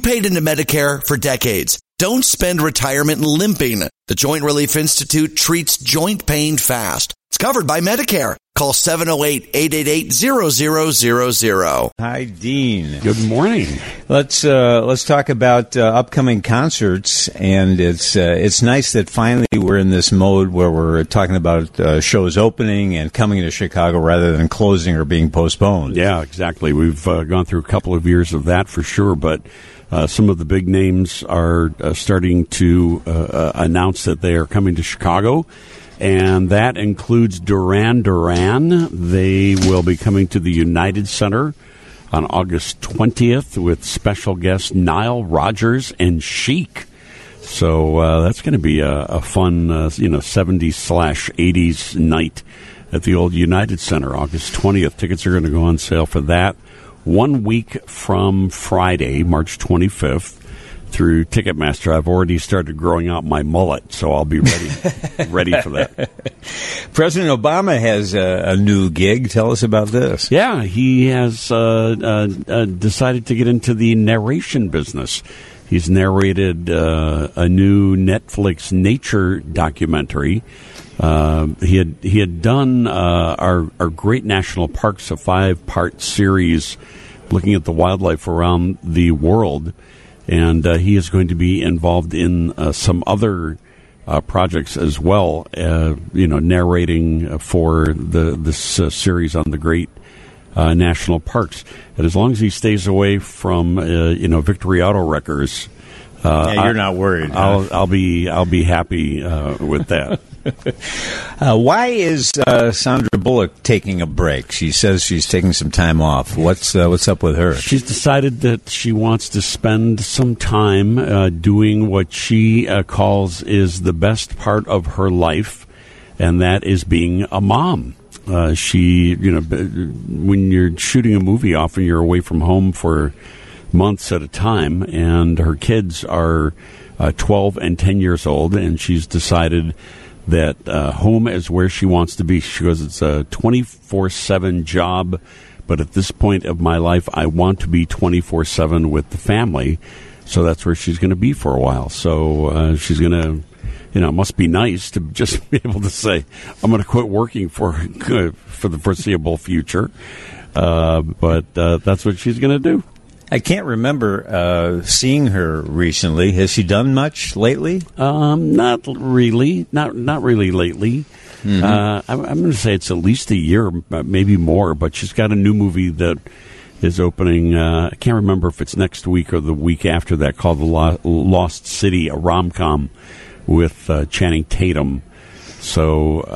paid into Medicare for decades. Don't spend retirement limping. The Joint Relief Institute treats joint pain fast. It's covered by Medicare. Call 708-888-0000. Hi, Dean. Good morning. Let's talk about upcoming concerts, and it's nice that finally we're in this mode where we're talking about shows opening and coming to Chicago rather than closing or being postponed. Yeah, exactly. We've gone through a couple of years of that for sure, but some of the big names are starting to announce that they are coming to Chicago. And that includes Duran Duran. They will be coming to the United Center on August 20th with special guests Nile Rodgers and Chic. So that's going to be a fun, 70s/80s night at the old United Center, August 20th. Tickets are going to go on sale for that 1 week from Friday, March 25th. Through Ticketmaster. I've already started growing out my mullet, so I'll be ready for that. President Obama has a new gig. Tell us about this. Yeah, he has decided to get into the narration business. He's narrated a new Netflix nature documentary. He had done our Great National Parks, a 5-part series looking at the wildlife around the world. And he is going to be involved in some other projects as well, narrating for this series on the great national parks. And as long as he stays away from, Victory Auto Wreckers, you're not worried. Huh? I'll be happy with that. Why is Sandra Bullock taking a break? She says she's taking some time off. What's up with her? She's decided that she wants to spend some time doing what she calls is the best part of her life, and that is being a mom. When you're shooting a movie, often you're away from home for months at a time, and her kids are 12 and 10 years old, and she's decided that home is where she wants to be. She goes, it's a 24/7 job, but at this point of my life, I want to be 24/7 with the family. So that's where she's going to be for a while. So she's going to, it must be nice to just be able to say, I'm going to quit working for the foreseeable future. But that's what she's going to do. I can't remember seeing her recently. Has she done much lately? Not really. Not really lately. Mm-hmm. I'm going to say it's at least a year, maybe more. But she's got a new movie that is opening. I can't remember if it's next week or the week after that, called The Lost City, a rom-com with Channing Tatum. So,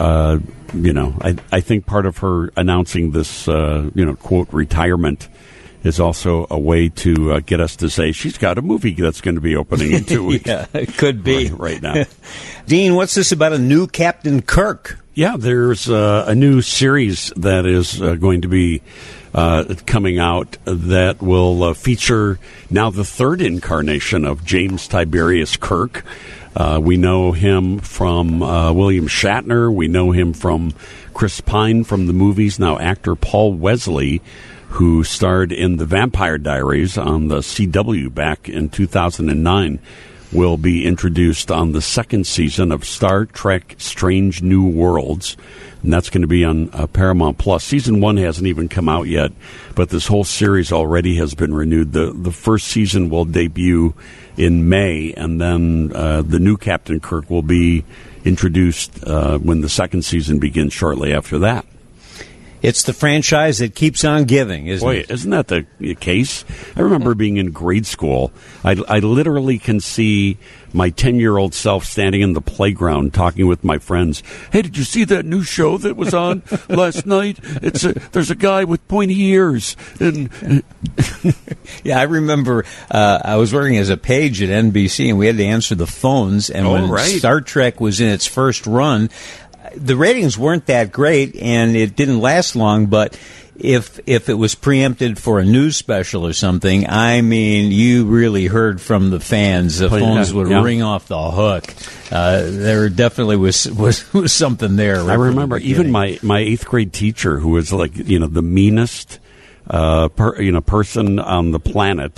I think part of her announcing this, quote, retirement is also a way to get us to say she's got a movie that's going to be opening in 2 weeks. Yeah, it could be. Right now. Dean, what's this about a new Captain Kirk? Yeah, there's a new series that is going to be coming out that will feature now the third incarnation of James Tiberius Kirk. We know him from William Shatner. We know him from Chris Pine from the movies. Now actor Paul Wesley, who starred in The Vampire Diaries on the CW back in 2009, will be introduced on the second season of Star Trek Strange New Worlds, and that's going to be on Paramount Plus. Season 1 hasn't even come out yet, but this whole series already has been renewed. The first season will debut in May, and then the new Captain Kirk will be introduced when the second season begins shortly after that. It's the franchise that keeps on giving, isn't it? Isn't that the case? I remember being in grade school. I literally can see my 10-year-old self standing in the playground talking with my friends. Hey, did you see that new show that was on last night? There's a guy with pointy ears. And yeah, I remember I was working as a page at NBC, and we had to answer the phones. And when Star Trek was in its first run, the ratings weren't that great, and it didn't last long, but if it was preempted for a news special or something, I mean, you really heard from the fans. The phones would ring off the hook. There definitely was something there. Right, I remember even my 8th grade teacher, who was like, the meanest person on the planet,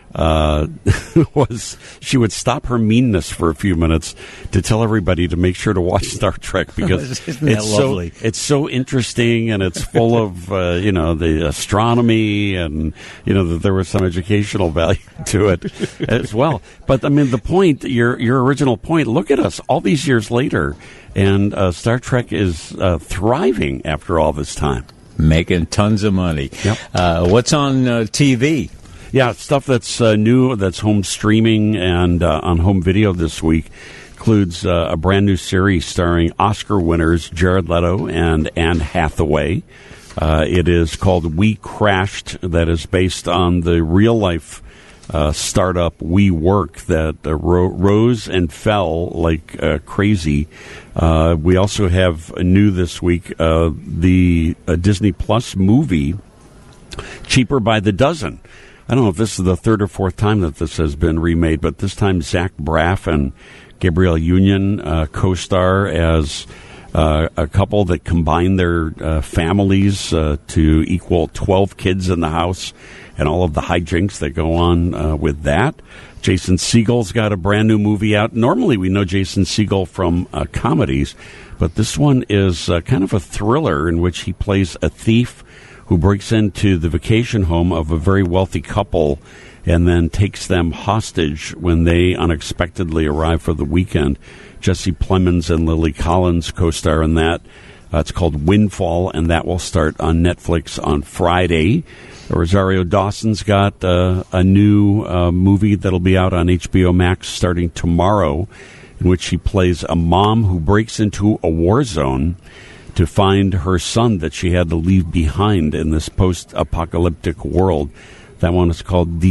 was she would stop her meanness for a few minutes to tell everybody to make sure to watch Star Trek because it's so interesting and it's full of the astronomy and that there was some educational value to it as well. But I mean, the point, your original point. Look at us all these years later, and Star Trek is thriving after all this time, making tons of money. Yep. What's on TV? Yeah, stuff that's new, that's home streaming and on home video this week includes a brand new series starring Oscar winners Jared Leto and Anne Hathaway. It is called We Crashed, that is based on the real-life startup WeWork that rose and fell like crazy. We also have new this week the Disney Plus movie, Cheaper by the Dozen. I don't know if this is the third or fourth time that this has been remade, but this time Zach Braff and Gabrielle Union co-star as a couple that combine their families to equal 12 kids in the house and all of the hijinks that go on with that. Jason Segel's got a brand new movie out. Normally we know Jason Segel from comedies, but this one is kind of a thriller in which he plays a thief who breaks into the vacation home of a very wealthy couple and then takes them hostage when they unexpectedly arrive for the weekend. Jesse Plemons and Lily Collins co-star in that. It's called Windfall, and that will start on Netflix on Friday. Rosario Dawson's got a new movie that'll be out on HBO Max starting tomorrow, in which she plays a mom who breaks into a war zone to find her son that she had to leave behind in this post-apocalyptic world. That one is called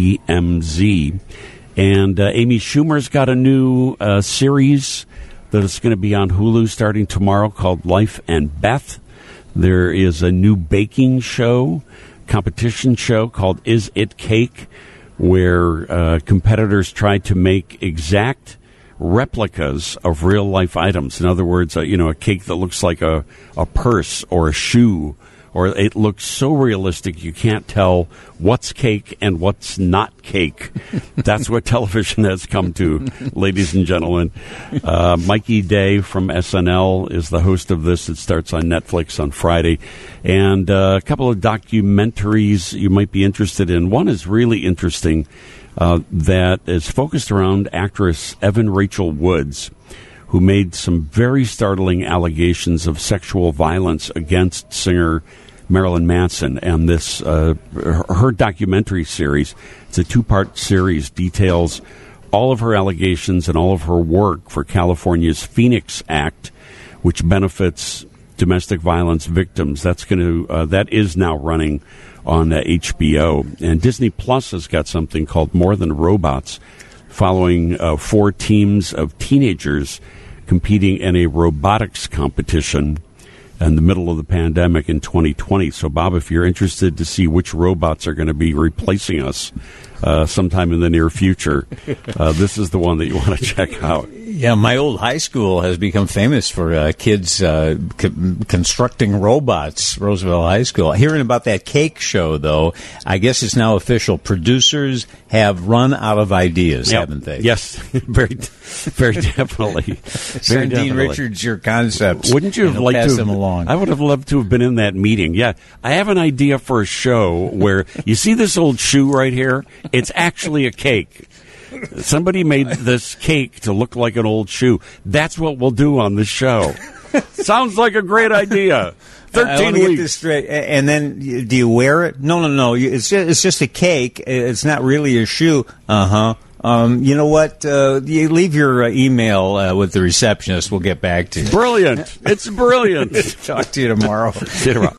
DMZ. And Amy Schumer's got a new series that is going to be on Hulu starting tomorrow called Life and Beth. There is a new baking show, competition show called Is It Cake, where competitors try to make exact replicas of real-life items. In other words, a cake that looks like a purse or a shoe, or it looks so realistic you can't tell what's cake and what's not cake. That's what television has come to, ladies and gentlemen. Mikey Day from SNL is the host of this. It starts on Netflix on Friday. And a couple of documentaries you might be interested in. One is really interesting that is focused around actress Evan Rachel Wood, who made some very startling allegations of sexual violence against singer Marilyn Manson. And this, her documentary series, it's a 2-part series, details all of her allegations and all of her work for California's Phoenix Act, which benefits domestic violence victims. That is now running on HBO. And Disney Plus has got something called More Than Robots, following 4 teams of teenagers competing in a robotics competition in the middle of the pandemic in 2020. So, Bob, if you're interested to see which robots are going to be replacing us sometime in the near future, this is the one that you want to check out. Yeah, my old high school has become famous for kids constructing robots, Roosevelt High School. Hearing about that cake show, though, I guess it's now official. Producers have run out of ideas, haven't they? Yes, very definitely. Send Dean Richards your concepts. Wouldn't you have liked to pass them along? I would have loved to have been in that meeting. Yeah, I have an idea for a show where you see this old shoe right here? It's actually a cake. Somebody made this cake to look like an old shoe. That's what we'll do on this show. Sounds like a great idea. 13 weeks. Get this straight. And then, do you wear it? No. It's just a cake. It's not really a shoe. Uh-huh. You know what? You leave your email with the receptionist. We'll get back to you. Brilliant. It's brilliant. Talk to you tomorrow. See you tomorrow.